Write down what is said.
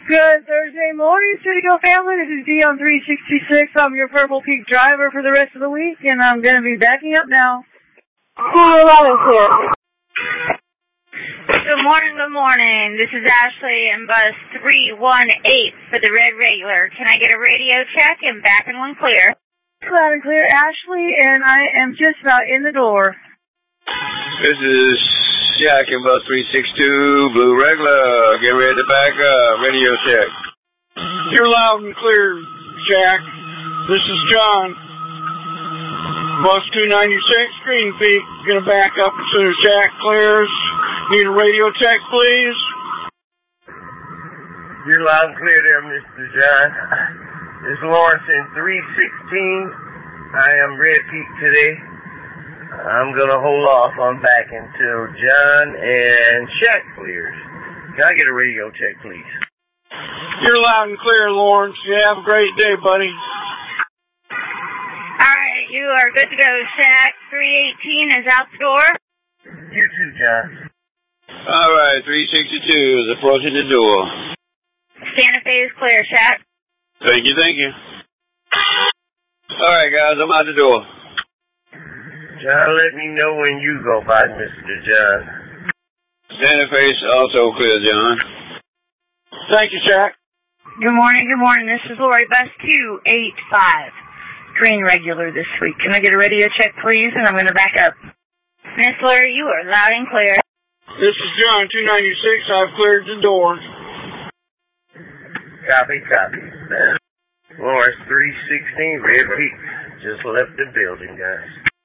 Good Thursday morning, City Go family. This is Dion 366. I'm your Purple Peak driver for the rest of the week, and I'm going to be backing up now. Good morning. This is Ashley in bus 318 for the Red Regular. Can I get a radio check and back and one clear? Loud and clear, Ashley, and I am just about in the door. This is Jack in bus 362, Blue Regular. Get ready to back up. Radio check. You're loud and clear, Jack. This is John. Bus 296, Green Peak. Gonna back up as soon as Jack clears. Need a radio check, please. You're loud and clear there, Mr. John. This is Lawrence in 316. I am Red Peak today. I'm going to hold off on back until John and Shaq clears. Can I get a radio check, please? You're loud and clear, Lawrence. You have a great day, buddy. All right, you are good to go, Shaq. 318 is out the door. You too, John. All right, 362 is approaching the door. Santa Fe is clear, Shaq. Thank you. All right, guys, I'm out the door. John, let me know when you go by, Mr. John. Santa Fe's also clear, John. Thank you, Shaq. Good morning. This is Lori, bus 285. Green Regular this week. Can I get a radio check, please? And I'm going to back up. Miss Lori, you are loud and clear. This is John, 296. I've cleared the door. Copy. Lawrence 316, Red Peak. Just left the building, guys.